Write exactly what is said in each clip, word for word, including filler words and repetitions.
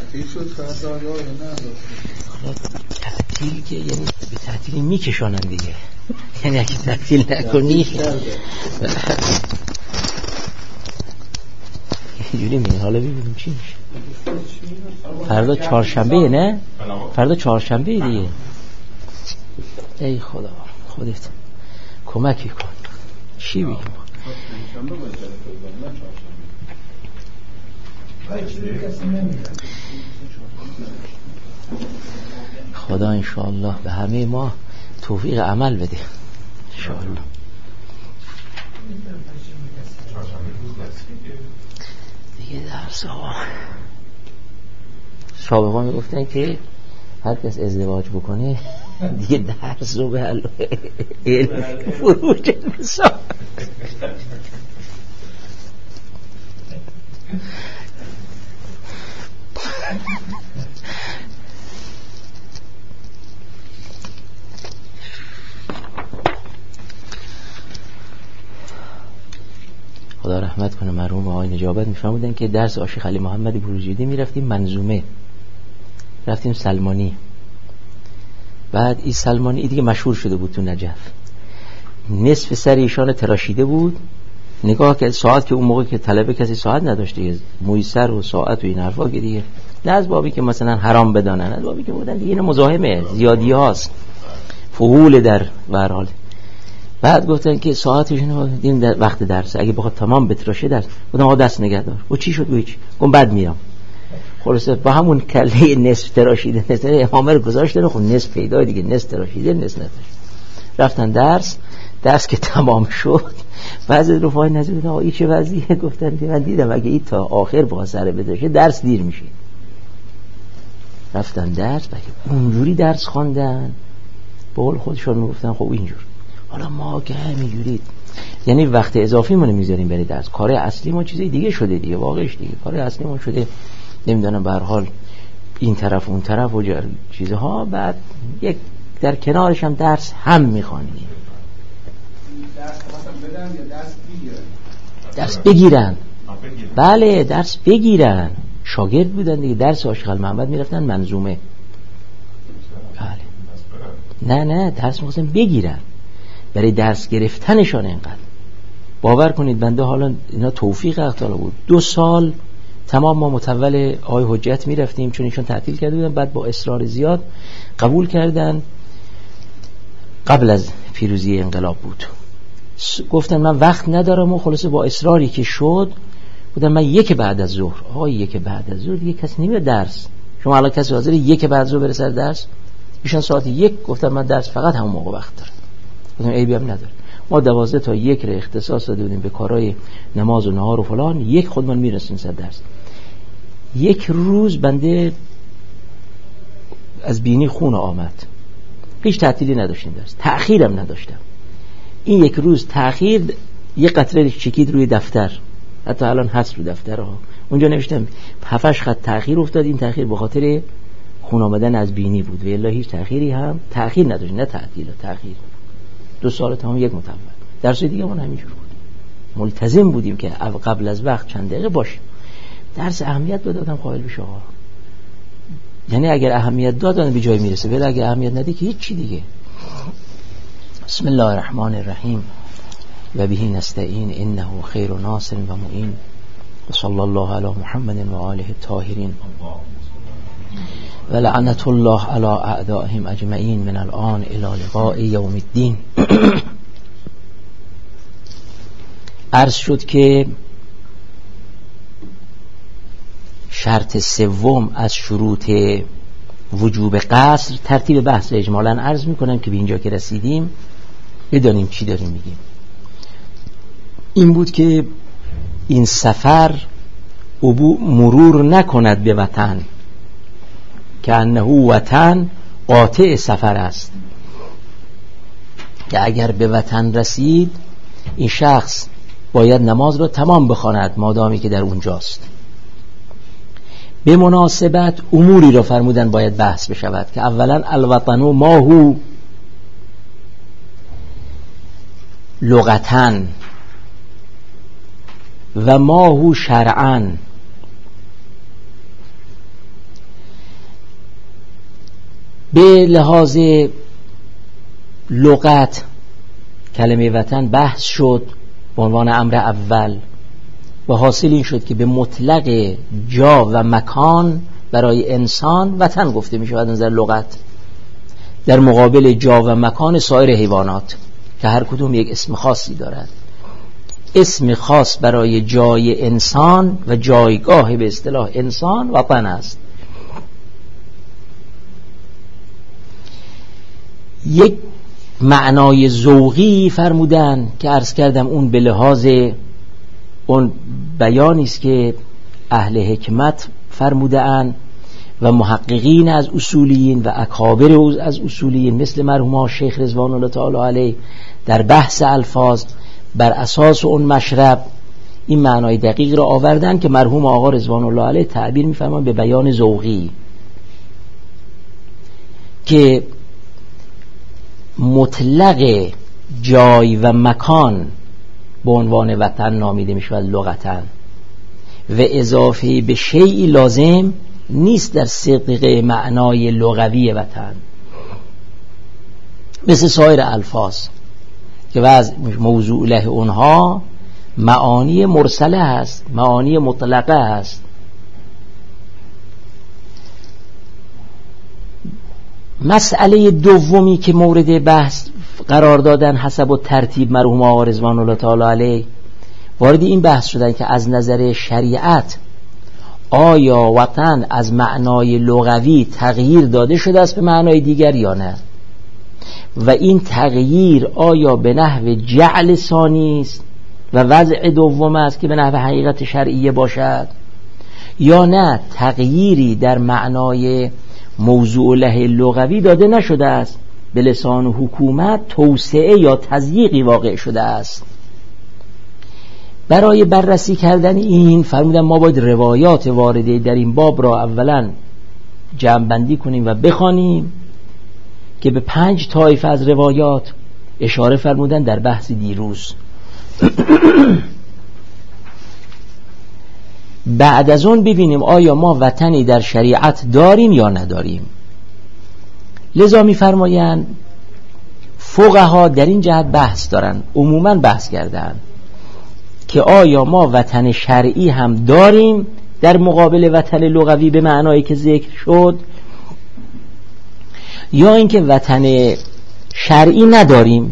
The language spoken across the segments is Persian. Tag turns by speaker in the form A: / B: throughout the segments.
A: تعطیل شد فردا یا نه؟
B: تعطیل که یعنی به تعطیل میکشانن دیگه، یعنی اگه تعطیل نکنی اینجوری میگه. حالا ببینیم چی میشه. فردا چهارشنبه نه؟ فردا چهارشنبه دیگه. ای خدا خودت کمکی کن. چی بگیم؟ خدا انشاءالله به همه ما توفیق عمل بده انشاءالله. دیگه درس ها سابقا میگفتن که هر کس ازدواج بکنه دیگه درس رو به علم فروش نسا. خدا رحمت کنه مرحوم آقای نجابت میفرمودن که درس عاشق علی محمد بروجردی میرفتیم منظومه، رفتیم سلمانی. بعد این سلمانی دیگه مشهور شده بود تو نجف، نصف سر ایشان تراشیده بود. نگاه که ساعت که اون موقع که طلبه کسی ساعت نداشت دیگه، موی سر و ساعت و این حرفا که دیگه نه از بابی که مثلا حرام بدانن، از بابی که بودن دیگه مزاحمه زیادی هاست فحول در ورحال. بعد گفتن که ساعتشون دیدیم در وقت درس اگه بخواد تمام بتراشه درس، گفتم آقا دست نگه دار. و چی شد؟ گویی گفتم بعد میرم. خلاصه با همون کله نصف تراشیده نصف امامه رو گذاشتن، خب نصف پیدا دیگه، نصف تراشیده نصف نتراشه. رفتن درس، درس که تمام شد بعضی رفای نزدیک آقا این چه وضعیه؟ گفتن من دیدم اگه این تا آخر با سر بذاره درس دیر میشه. رفتن درس، بعد اونجوری درس خواندن به قول خودشون میگفتن خب اینجور. حالا ما که همینجوری یعنی وقت اضافی ما نمیذاریم برای درس، کار اصلی ما چیزی دیگه شده دیگه، واقعش دیگه کار اصلی ما شده نمیدونم به هر حال این طرف اون طرف و چیزها. بعد یک در کنارش هم درس هم میخوانیم.
A: درس مثلا بدن یا درس بگیرن؟
B: درس بگیرن. بله درس بگیرن. شاگرد بودن دیگه، درس عاشق محمد میرفتن منظومه. بله. نه نه درس میخواستن بگیرن، برای درس گرفتنشان اینقدر. باور کنید بنده حالا اینا توفیق اختیار بود. دو سال تمام ما متول آقای حجت میرفتیم چون ایشون تعطیل کرده بودن. بعد با اصرار زیاد قبول کردن. قبل از پیروزی انقلاب بود. گفتن من وقت ندارم و خلاصه با اصراری که شد بودن من یک بعد از ظهر. آقای یک بعد از ظهر دیگه کسی نمیاد درس. شما الان کسی حاضره یک بعد از ظهر بره سر درس؟ ایشون ساعت یک گفتن من درس فقط همون موقع وقت دارم. گفتم عیبی هم نداره. ما دوازده تا یک رو اختصاص داده بودیم به کارهای نماز و نهار و فلان، یک خودمان میرسیم سر درس. یک روز بنده از بینی خون آمد، هیچ تعطیلی نداشتیم درس، تأخیرم نداشتم. این یک روز تأخیر یک قطره چکید روی دفتر، حتی الان هست رو دفتر ها، اونجا نوشتم هفتش خط تأخیر افتاد. این تأخیر به خاطر خون آمدن از بینی بود و الا هیچ تأخیری هم تأخیر نداشت، نه تعطیل، تأخیر. دو سال تمام یک متول. درس دیگه من همینجور بود، ملتزم بودیم که قبل از وقت چند دقیقه باشیم. درس اهمیت دادم قائل بشه آقا، یعنی اگر اهمیت دادن به جای میرسه، ولی اگر اهمیت ندی که هیچ چی دیگه. بسم الله الرحمن الرحیم و به نستعین انه خیر ناصر و معین و صلی الله علی محمد و آله الطاهرین و لعنت الله علی اعدائهم اجمعین من الان الی لقاء یوم الدین. عرض شد که شرط سوم از شروط وجوب قصر، ترتیب بحث اجمالاً عرض میکنم که به اینجا که رسیدیم بدانیم چی داریم میگیم. این بود که این سفر عبور مرور نکند به وطن که انه وطن قاطع سفر است، که اگر به وطن رسید این شخص باید نماز را تمام بخواند مادامی که در اونجاست. به مناسبت اموری را فرمودن باید بحث بشود که اولا الوطن و ماهو لغتاً و ماهو شرعاً. به لحاظ لغت کلمه وطن بحث شد به عنوان امر اول و حاصل این شد که به مطلق جا و مکان برای انسان وطن گفته می شود از نظر لغت، در مقابل جا و مکان سایر حیوانات که هر کدوم یک اسم خاصی دارد. اسم خاص برای جای انسان و جایگاه به اصطلاح انسان وطن است. یک معنای ذوقی فرمودن که عرض کردم اون به لحاظ اون بیانی است که اهل حکمت فرموده اند و محققین از اصولیین و اکابر از اصولیین مثل مرحوم شیخ رضوان الله تعالی علیه در بحث الفاظ بر اساس اون مشرب این معنای دقیق را آوردن که مرحوم آقا رضوان الله علیه تعبیر می‌فرمان به بیان ذوقی که مطلق جای و مکان به عنوان وطن نامیده می شود لغتاً و اضافه به شیئی لازم نیست در صدق معنای لغوی وطن، مثل سایر الفاظ که وضع موضوع له اونها معانی مرسله هست، معانی مطلقه هست. مسئله دومی که مورد بحث قرار دادن حسب و ترتیب مرحوم آقا رضوان الله تعالی علیه وارد این بحث شدن که از نظر شریعت آیا وطن از معنای لغوی تغییر داده شده است به معنای دیگر یا نه، و این تغییر آیا به نحو جعل ثانی است و وضع دوم است که به نحو حقیقت شرعیه باشد، یا نه تغییری در معنای موضوع له لغوی داده نشده است، به لسان حکومت توسعه یا تضییقی واقع شده است. برای بررسی کردن این فرمودن ما باید روایات وارده در این باب را اولا جمع‌بندی کنیم و بخوانیم که به پنج طایفه از روایات اشاره فرمودن در بحث دیروز. بعد از اون ببینیم آیا ما وطنی در شریعت داریم یا نداریم. لذا می‌فرمایند فقها در این جهت بحث دارن، عموما بحث کردن که آیا ما وطن شرعی هم داریم در مقابل وطن لغوی به معنایی که ذکر شد، یا اینکه وطن شرعی نداریم.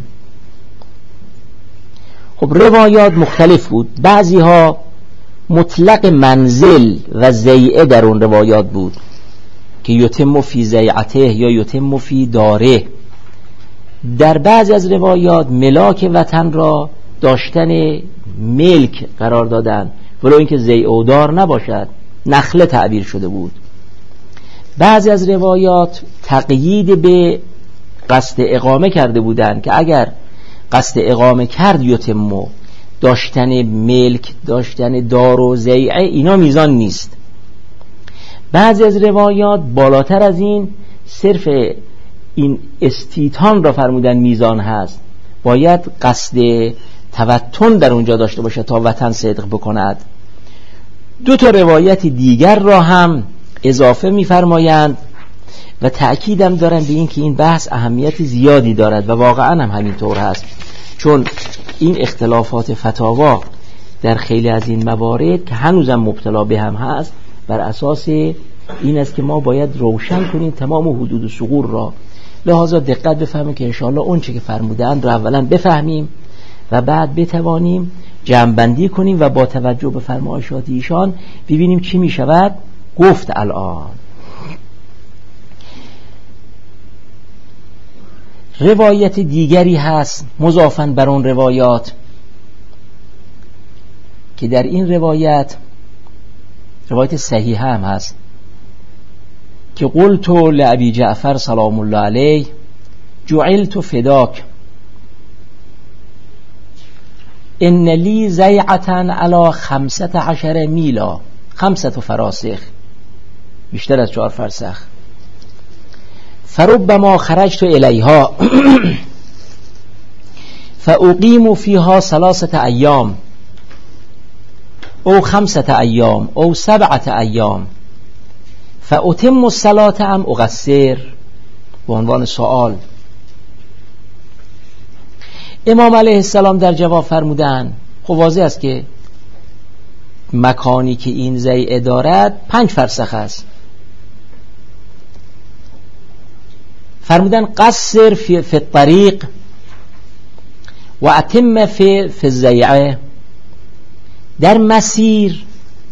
B: خب روایات مختلف بود، بعضی ها مطلق منزل و زیعه در اون روایات بود که یتم فی زیعته یا یتم فی داره. در بعضی از روایات ملاک وطن را داشتن ملک قرار دادن ولو اینکه زیعه و دار نباشد، نخله تعبیر شده بود. بعضی از روایات تقیید به قصد اقامه کرده بودند که اگر قصد اقامه کرد یتمو، داشتن ملک، داشتن دار و زیعه اینا میزان نیست. بعضی از روایات بالاتر از این صرف این استیطان را فرمودن میزان هست، باید قصد توطن در اونجا داشته باشه تا وطن صدق بکند. دو تا روایت دیگر را هم اضافه می‌فرمایند و تأکیدم دارن به این که این بحث اهمیت زیادی دارد و واقعا هم همینطور هست، چون این اختلافات فتاوا در خیلی از این موارد که هنوزم مبتلا به هم هست بر اساس این است که ما باید روشن کنیم تمام حدود ثغور را. لحاظا دقت بفهمیم که انشاءالله اون چه که فرمودن را اولا بفهمیم و بعد بتوانیم جمع‌بندی کنیم و با توجه به فرمایشات ایشان ببینیم چی می شود گفت. الان روایت دیگری هست مضافاً بر اون روایات که در این روایت روایت صحیحه هم هست که قلت لأبی جعفر سلام الله علیه جعلت فداک ان لی زیعتا علی خمسة عشر میلا، خمسة فراسخ، بیشتر از چهار فرسخ، فربما خرجت الیها فاقیم فیها ثلاثة ایام او خمسة ایام او سبعة ایام فاتم الصلاة ام اقصر به عنوان سوال. امام علیه السلام در جواب فرمودن خب واضح است که مکانی که این ضیعه دارد پنج فرسخ است. فرمودن قصر فی, فی الطریق و اتم فی, فی الضیعه. در مسیر،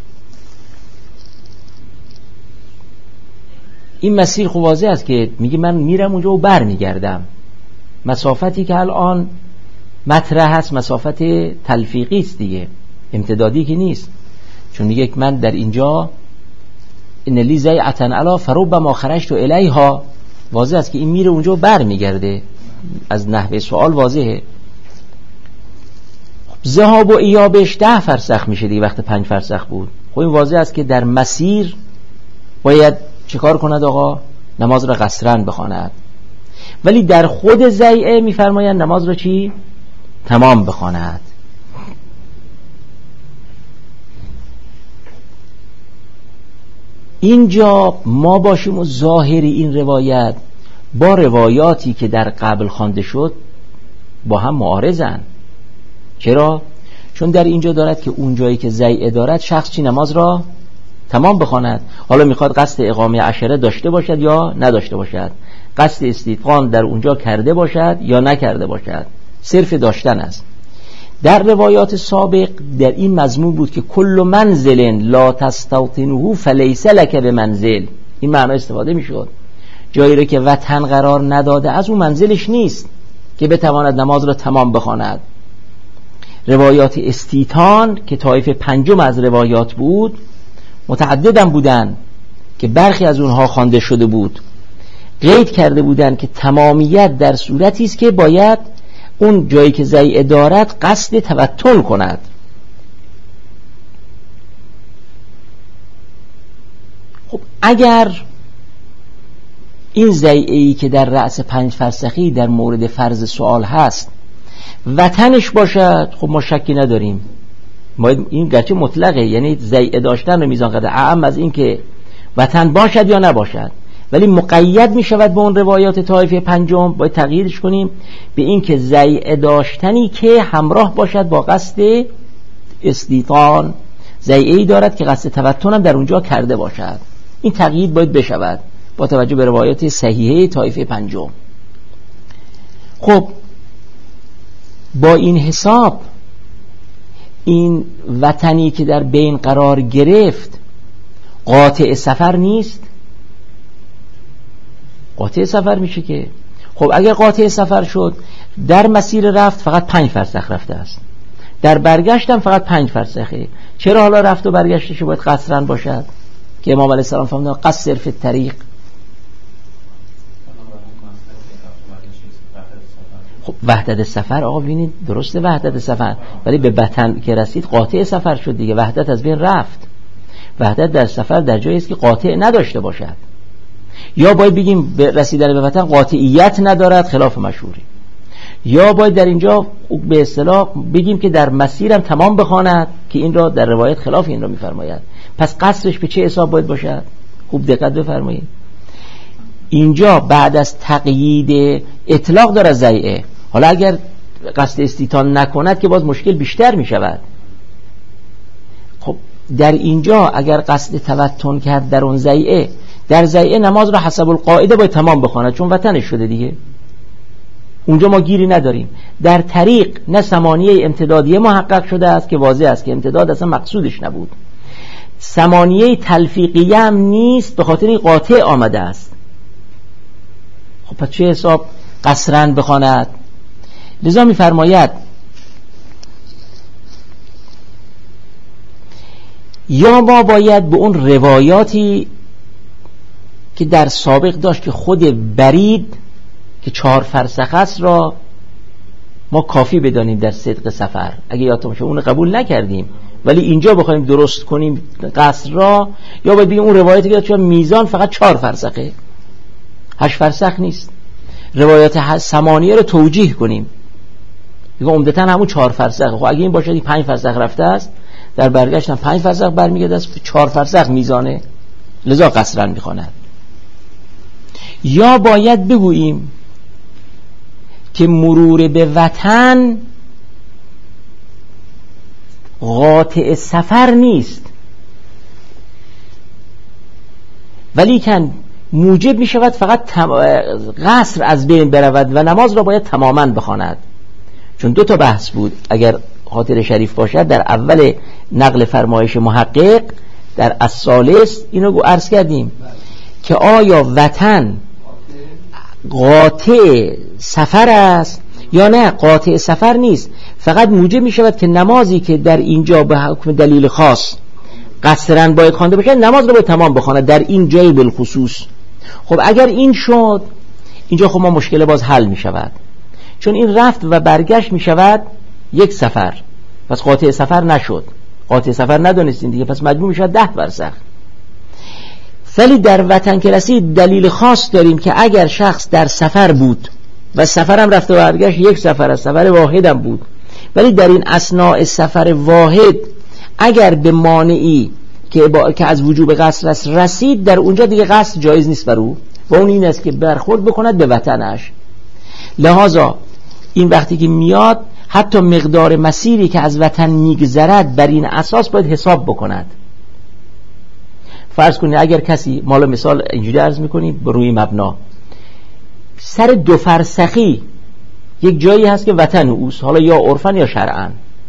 B: این مسیر خب واضح است که میگه من میرم اونجا و بر میگردم. مسافتی که الان مطرح هست مسافت تلفیقی است دیگه، امتدادی که نیست، چون میگه من در اینجا ان لی ضیعة علی فربما خرجت الیها. واضح است که این میره اونجا و بر میگرده، از نحوه سوال واضحه. ذهاب و ایابش ده فرسخ میشه دیگه وقت پنج فرسخ بود. خب این واضح است که در مسیر باید چیکار کند آقا؟ نماز را قصرن بخواند. ولی در خود ضیعه میفرمایند نماز را چی؟ تمام بخواند. اینجا ما باشیم و ظاهر این روایت با روایاتی که در قبل خوانده شد با هم معارضن. چرا؟ چون در اینجا دارد که اون جایی که ضیعه دارد شخص چی نماز را تمام بخواند. حالا میخواد قصد اقامه عشره داشته باشد یا نداشته باشد، قصد استیطان در اونجا کرده باشد یا نکرده باشد، صرف داشتن است. در روایات سابق در این مضمون بود که کل منزل لا تستوطنه فلیس لک بمنزل. این معنی استفاده میشد، جایی را که وطن قرار نداده از اون منزلش نیست که بتواند نماز را تمام بخواند. روایات استیطان که طایفه پنجم از روایات بود متعددن بودن که برخی از اونها خوانده شده بود، قید کرده بودن که تمامیت در صورتی است که باید اون جایی که ضیعه دارد قصد توتن کند. خب اگر این ضیعه‌ای که در رأس پنج فرسخی در مورد فرض سوال هست وطنش باشد، خب ما شکی نداریم، ما این گرچه مطلقه، یعنی ضیعه داشتن رو میزان قدر اعم از این که وطن باشد یا نباشد، ولی مقید می شود به اون روایات طایفه پنجم، باید تغییرش کنیم به این که ضیعه داشتنی که همراه باشد با قصد استیطان، ضیعه‌ای دارد که قصد توتن هم در اونجا کرده باشد. این تغییر باید بشود با توجه به روایات صحیحه طایفه پنجم. خب با این حساب این وطنی که در بین قرار گرفت قاطع سفر نیست؟ قاطع سفر میشه که خب اگر قاطع سفر شد در مسیر رفت فقط پنج فرسخ رفته است، در برگشت هم فقط پنج فرسخه. چرا حالا رفت و برگشتش باید قصرن باشد که امام علیه السلام فرمودن قصر فی الطریق؟ خب وحدت سفر آقا ببینید درسته وحدت سفر، ولی به وطن که رسید قاطع سفر شد دیگه، وحدت از بین رفت. وحدت در سفر در جایی است که قاطع نداشته باشد، یا باید بگیم به رسیدن به وطن قاطعیت ندارد خلاف مشهوری، یا باید در اینجا به اصطلاح بگیم که در مسیرم تمام بخواند که این را در روایت خلاف این را میفرماید. پس قصرش به چه حساب باید باشد؟ خوب دقت بفرمایید. اینجا بعد از تقیید اطلاق داره ضیعه، حالا اگر قصد استیطان نکند که باز مشکل بیشتر می شود. خب در اینجا اگر قصد توتن کرد در اون ضیعه، در ضیعه نماز را حسب القاعده باید تمام بخواند چون وطنش شده دیگه، اونجا ما گیری نداریم. در طریق نه ثمانیه امتدادیه محقق شده است که واضح است که امتداد اصلا مقصودش نبود، ثمانیه تلفیقیه هم نیست به خاطر این قاطع آمده است. خب پس چه حساب قصرن بخواند؟ لذا می فرماید یا ما باید به اون روایاتی که در سابق داشت که خود برید که چهار فرسخ است را ما کافی بدانیم در صدق سفر، اگه یادتون باشه اون قبول نکردیم، ولی اینجا بخوایم درست کنیم قصر را، یا باید بگیم اون روایتی که چون میزان فقط چهار فرسخه، هشت فرسخ نیست، روایات ثمانیه رو توجیه کنیم دیگه عمدتاً همون چهار فرسخ. خب اگه این باشه پنج فرسخ رفته است، در برگشت هم پنج فرسخ برمیگرده است، چهار فرسخ میزانه، لذا قصرن میخواند. یا باید بگوییم که مرور به وطن قاطع سفر نیست، ولی کن موجب می شود فقط قصر از بین برود و نماز را باید تماما بخواند. چون دو تا بحث بود اگر خاطر شریف باشد در اول نقل فرمایش محقق در الثالث اینو عرض کردیم که آیا وطن قاطع سفر است یا نه قاطع سفر نیست، فقط موجب می شود که نمازی که در اینجا به حکم دلیل خاص قصرا باید خوانده بشه نماز رو باید تمام بخواند در این جای بالخصوص. خب اگر این شد اینجا خب ما مشکل باز حل می شود، چون این رفت و برگشت می شود یک سفر، پس قاطع سفر نشد، قاطع سفر ندانستین دیگه، پس مجموع می شود ده فرسخ. ولی در وطن که رسید دلیل خاص داریم که اگر شخص در سفر بود و سفرم رفت و برگشت یک سفر از سفر واحدم بود، ولی در این اثناء سفر واحد اگر به مانعی که, با... که از وجوب قصر است رسید، در اونجا دیگه قصر جایز نیست بر او و اون این است که برخورد بکند به وطنش. لذا این وقتی که میاد حتی مقدار مسیری که از وطن میگذرد بر این اساس باید حساب بکند. فرض کنید اگر کسی، مالا مثال اینجوری عرض میکنیم روی مبنا، سر دو فرسخی یک جایی هست که وطن اوست، حالا یا عرفن یا شرعن،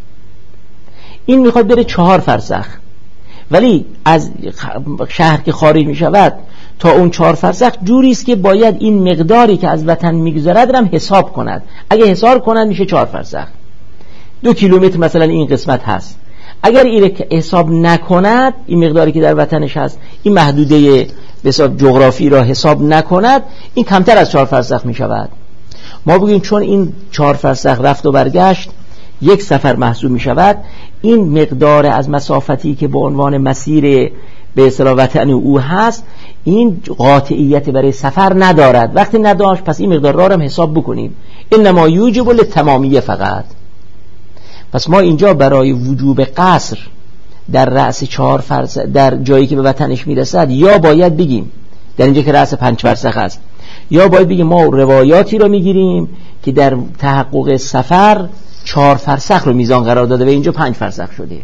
B: این میخواد بره چهار فرسخ، ولی از شهر که خارج میشود تا اون چهار فرسخ جوری است که باید این مقداری که از وطن میگذرد هم حساب کند. اگه حساب کند میشه چهار فرسخ، دو کیلومتر مثلا این قسمت هست. اگر این حساب نکند، این مقداری که در وطنش هست، این محدوده به حساب جغرافی را حساب نکند، این کمتر از چهار فرسخ می شود. ما بگیم چون این چهار فرسخ رفت و برگشت یک سفر محسوب می شود، این مقدار از مسافتی که به عنوان مسیر به اصطلاح وطن او هست این قاطعیت برای سفر ندارد. وقتی نداشت پس این مقدار را هم حساب بکنیم، انما یوجب للتمامیه فقط. پس ما اینجا برای وجوب قصر در رأس چهار فرسخ در جایی که به وطنش میرسد یا باید بگیم در اینجا که رأس پنج فرسخ است، یا باید بگیم ما روایاتی رو میگیریم که در تحقق سفر چهار فرسخ رو میزان قرار داده و اینجا پنج فرسخ شده،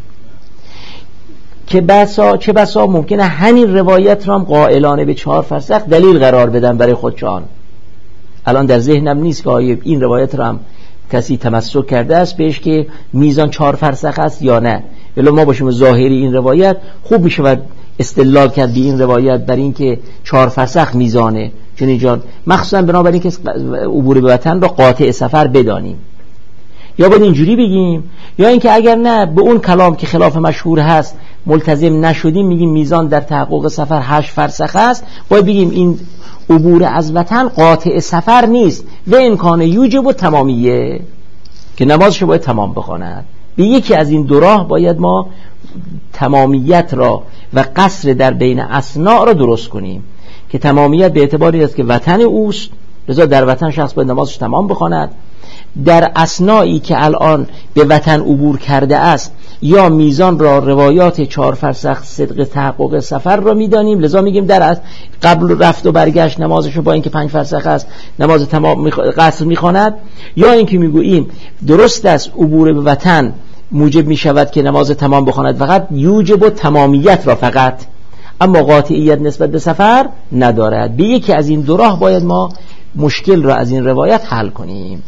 B: که بسا چه بسا ممکنه همین روایت رو هم قائلانه به چهار فرسخ دلیل قرار بدن برای خودشان. الان در ذهنم نیست که آیا این روایت رو هم کسی تمسک کرده است بهش که میزان چهار فرسخ است یا نه، ولی ما باشیم ظاهری این روایت خوب میشه استدلال کرد به این روایت بر این که چهار فرسخ میزانه، چون اینجا مخصوصا بنابراین که عبور به وطن را قاطع سفر بدانیم. یا باید اینجوری بگیم، یا اینکه اگر نه به اون کلام که خلاف مشهور هست ملتزم نشدیم، میگیم میزان در تحقق سفر هشت فرسخ است، باید بگیم این عبور از وطن قاطع سفر نیست و امکان یوجب و تمامیه که نمازش باید تمام بخواند. به یکی از این دو راه باید ما تمامیت را و قصر در بین اثناء را درست کنیم که تمامیت به اعتباری است که وطن اوست، لذا در وطن شخص باید نمازش تمام بخواند. در اثنایی که الان به وطن عبور کرده است یا میزان را روایات چهار فرسخ صدق تحقق سفر را میدانیم، لذا میگیم در از قبل رفت و برگشت نمازش رو با اینکه پنج فرسخ است نماز تمام میخ... قصر میخواند، یا اینکه میگوییم درست است عبور به وطن موجب میشود که نماز تمام بخواند، فقط یوجب و تمامیت را فقط، اما قاطعیت نسبت به سفر ندارد. به یکی از این دو راه باید ما مشکل را از این روایت حل کنیم.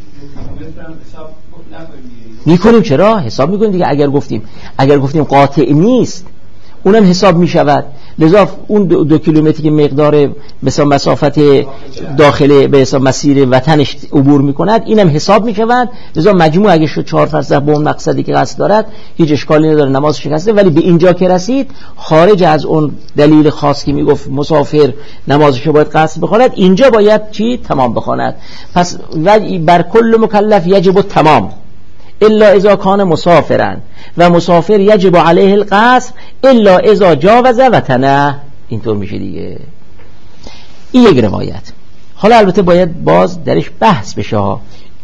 B: میکنیم، چرا؟ حساب میکنیم دیگه. اگر گفتیم اگر گفتیم قاطع نیست اونم حساب میشود، لذا اون دو, دو کیلومتری که مقدار مثلا مسافت داخل به حساب مسیر وطنش عبور میکند اینم حساب میشود، لذا مجموع اگه شد چهار فرسخ به اون مقصدی که قصد دارد هیچ اشکالی نداره، نماز شکسته. ولی به اینجا که رسید خارج از اون دلیل خاص که میگفت مسافر نمازش باید قصد بخواند، اینجا باید چی؟ تمام بخواند. پس بر کل مکلف یجب التمام الا اذا کان مسافرا و مسافر یجب علیه القصر الا اذا جاوز وطنه. اینطور میشه دیگه. این یک روایت. حالا البته باید باز درش بحث بشه ها.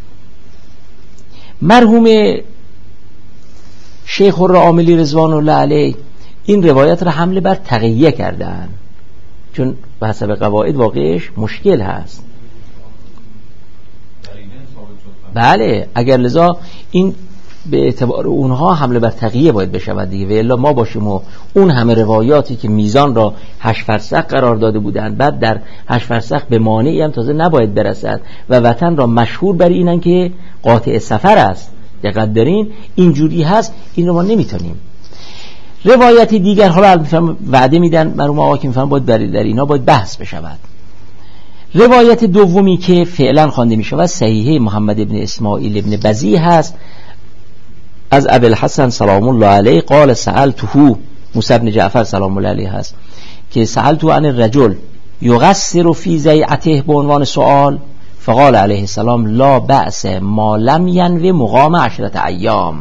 B: مرحوم شیخ الرعاملی رضوان الله علیه این روایت را حمله بر تقیه کردن. چون به حسب قواعد واقعش مشکل هست. بله اگر لذا این به اعتبار اونها حمله بر تقیه باید بشود دیگه، و الا ما باشیم و اون همه روایاتی که میزان را هشت فرسخ قرار داده بودند، بعد در هشت فرسخ به مانعی هم تازه نباید برسد و وطن را مشهور بر اینن که قاطع سفر است، دقت دارین اینجوری هست، این رو ما نمیتونیم. روایت دیگر حالا وعده میدن مرحوم آقا که میفهمن باید در اینا باید بحث بشود. روایت دومی که فعلا خوانده میشود صحیحه محمد ابن اسماعیل ابن بزی هست از ابی الحسن سلام الله علیه قال سألته، موسی بن جعفر سلام الله علیه هست که سألته عن الرجل یقصر فی ضیعته به عنوان سوال، فقال علیه السلام لا بأس ما لم ینو مقام عشرة ایام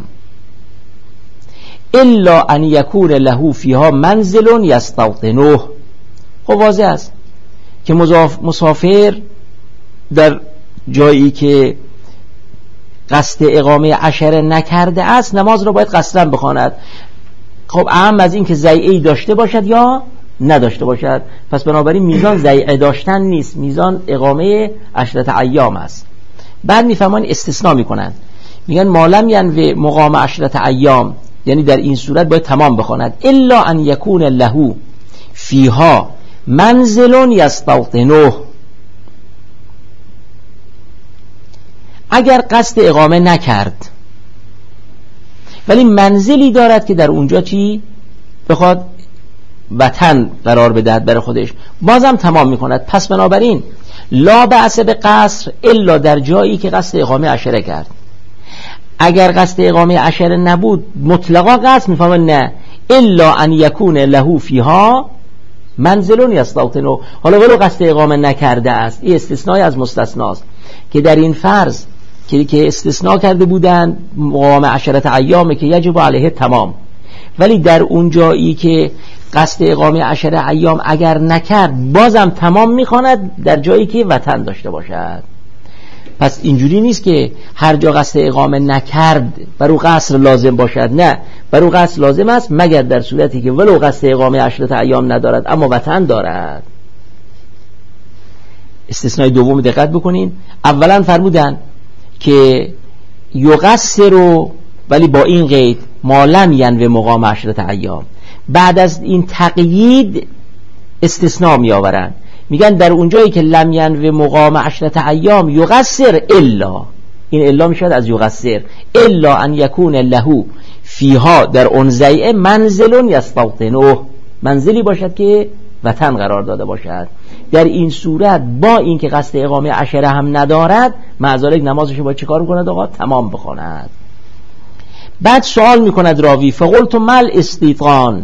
B: الا ان یکون له فیها منزل یستوطنه. خب واضح است که مسافر در جایی که قصد اقامه عشره نکرده است نماز را باید قصداً بخواند. خب اهم از این که ضیعه‌ای داشته باشد یا نداشته باشد، پس بنابراین میزان ضیعه داشتن نیست، میزان اقامه عشرة ایام است. بعد میفهمان استثناء میکنن، میگن مالم ینوی مقام عشرة ایام، یعنی در این صورت باید تمام بخواند الا ان یکون له فیها منزل یستوطنه. اگر قصد اقامه نکرد ولی منزلی دارد که در اونجا چی بخواد وطن قرار بدهد برای خودش، بازم تمام میکند. پس بنابراین لا بأس به قصر الا در جایی که قصد اقامه عشره کرد. اگر قصد اقامه عشره نبود مطلقا قصد میفهمن نه الا ان یکون له فیها منزل یستوطنه. حالا ولو قصد اقامه نکرده است، این استثنای از مستثناست که در این فرض که که استثناء کرده بودند مقام عشرة ایامه که یجب علیه تمام، ولی در اون جایی که قصد اقامه عشرة ایام اگر نکرد بازم تمام میخواند در جایی که وطن داشته باشد. پس اینجوری نیست که هر جا قصد اقامه نکرد برو قصر لازم باشد، نه، برو قصر لازم است مگر در صورتی که ولو قصد اقامه عشرة ایام ندارد اما وطن دارد. استثنای دوم دقت بکنین، اولا فرمودن که یقصر رو ولی با این قید ما لم ینو مقام عشرة ایام، بعد از این تقیید استثناء می آورن، میگن در اونجایی که لم ینو مقام عشرة ایام یقصر الا، این الا میشد از یقصر، الا ان یکون له فیها در اون ضیعه منزل یستوطنه، منزلی باشد که وطن قرار داده باشد. در این صورت با این که قصد اقامه عشره هم ندارد معذالک نمازش باید چه کار کند آقا؟ تمام بخواند. بعد سوال میکند راوی فقلت مل استیطان،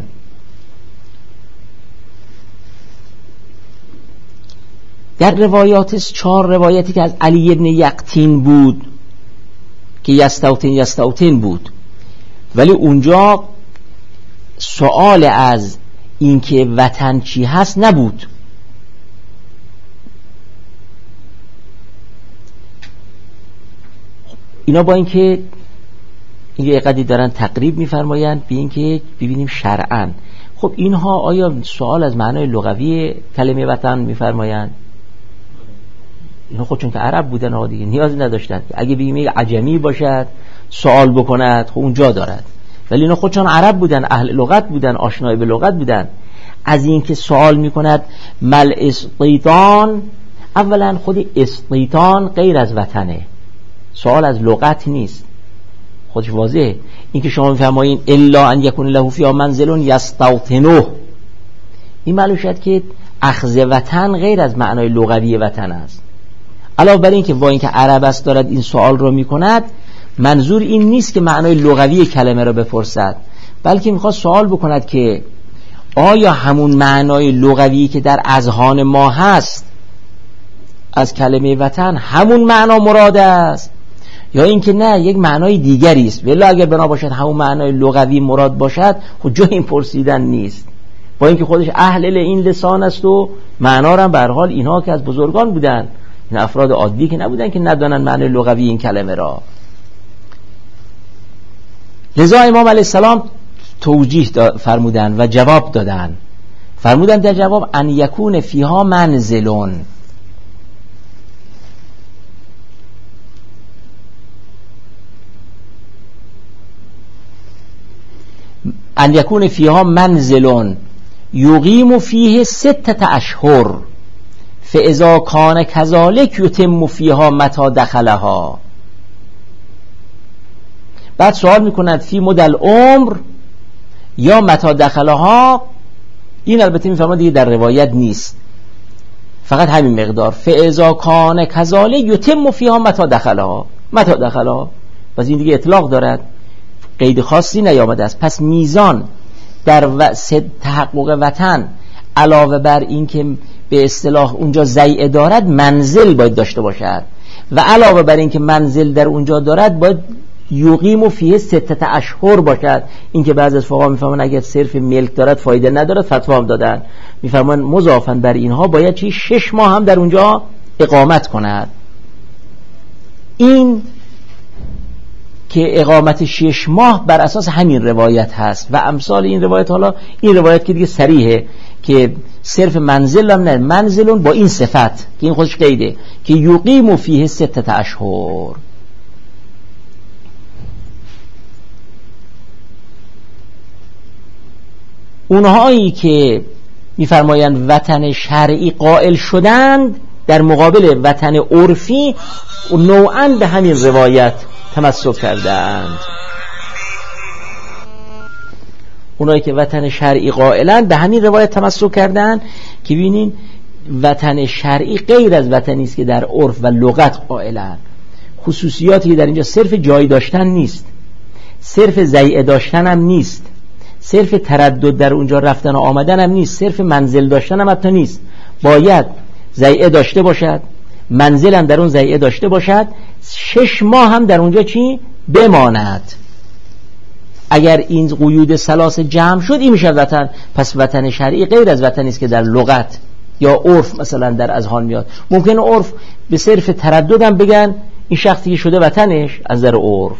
B: در روایات چهار روایتی که از علی ابن یقطین بود که یستوطن یستوطن بود، ولی اونجا سوال از اینکه وطن چی هست نبود. اینا با اینکه این یه قدری دارن تقریب میفرمایند به اینکه ببینیم شرعاً خب اینها آیا سوال از معنای لغوی کلمه وطن میفرمایند؟ اینا خود چون که عرب بودن ها دیگه نیاز نداشتن، اگه بگیم یک عجمی باشد سوال بکند خب اونجا دارد، ولی اینا خود چون عرب بودن، اهل لغت بودن، آشنای به لغت بودن. از این که سوال میکند مل استیطان، اولا خود استیطان غیر از وطنه، سوال از لغت نیست، خودش واضحه. این که شما میفرمایین الا ان یکون له فیها منزل یستوطنه، این معلوم شد که اخذ وطن غیر از معنای لغوی وطن است. علاوه بر این که با اینکه عرب است دارد این سوال رو میکند، منظور این نیست که معنای لغوی کلمه رو بپرسد، بلکه میخواد سوال بکند که آیا همون معنای لغوی که در اذهان ما هست از کلمه وطن همون معنا مراد است یا اینکه نه یک معنای دیگری است. ولی اگر بنا باشد همون معنای لغوی مراد باشد خود جای این پرسیدن نیست، با اینکه خودش اهل این لسان است و معنا را به هر حال اینها که از بزرگان بودن، این افراد عادی که نبودن که ندانن معنای لغوی این کلمه را. لذا امام علیه السلام توجیه فرمودن و جواب دادن، فرمودن در جواب ان یکون فیها منزلون، ان یکون فیها منزلون یقیم فیه ستة اشهر فاذا کان کذالک یتم فیها متی دخلها. بعد سوال میکنند فی مدل عمر یا متی دخلها، این البته میفهمند دیگه در روایت نیست، فقط همین مقدار فاذا کان کذالک یتم فیها متی دخلها، متی دخلها، پس این دیگه اطلاق دارد، قید خاصی نیامده است. پس میزان در و... تحقق وطن علاوه بر این که به اصطلاح اونجا زیعه دارد منزل باید داشته باشد و علاوه بر این که منزل در اونجا دارد باید یقیم و فیه ستت اشهر باشد. این که بعضی از فقها میفهمن اگر صرف ملک دارد فایده ندارد، فتوا هم دادن، میفهمن مضافاً بر اینها باید چی شش ماه هم در اونجا اقامت کند. این که اقامت شش ماه بر اساس همین روایت هست و امثال این روایت. حالا این روایت که دیگه صریحه که صرف منزل هم نه، منزلون با این صفت که این خودش قیده که یقیم فیه ستت اشهر. اونهایی که میفرمایند وطن شرعی قائل شدند در مقابل وطن عرفی نوعاً به همین روایت تمسک کردند. اونایی که وطن شرعی قائلند به همین روایت تمسک کردند که ببینین وطن شرعی غیر از وطنی است که در عرف و لغت قائلند. خصوصیاتی که در اینجا صرف جای داشتن نیست، صرف ضیعه داشتن هم نیست، صرف تردد در اونجا رفتن و آمدن هم نیست، صرف منزل داشتن هم حتی نیست، باید ضیعه داشته باشد، منزل هم در اون ضیعه داشته باشد، شش ماه هم در اونجا چی بماند. اگر این قیود ثلاث جمع شد این میشه وطن. پس وطن شرعی غیر از وطنی است که در لغت یا عرف مثلا در اذهان میاد. ممکنه عرف به صرف تردد هم بگن این شخصی که شده وطنش از در عرف.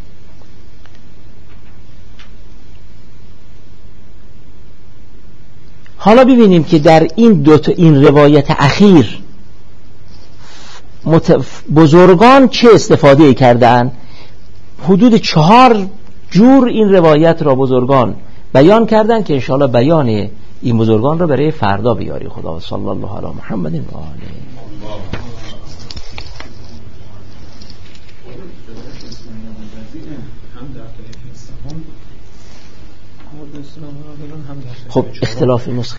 B: حالا ببینیم که در این دو تا این روایت اخیر بزرگان چه استفاده کردن. حدود چهار جور این روایت را بزرگان بیان کردن که انشاءالله بیان این بزرگان را برای فردا بیاری خدا. صلی الله علی محمد و آله. خب اختلاف نسخه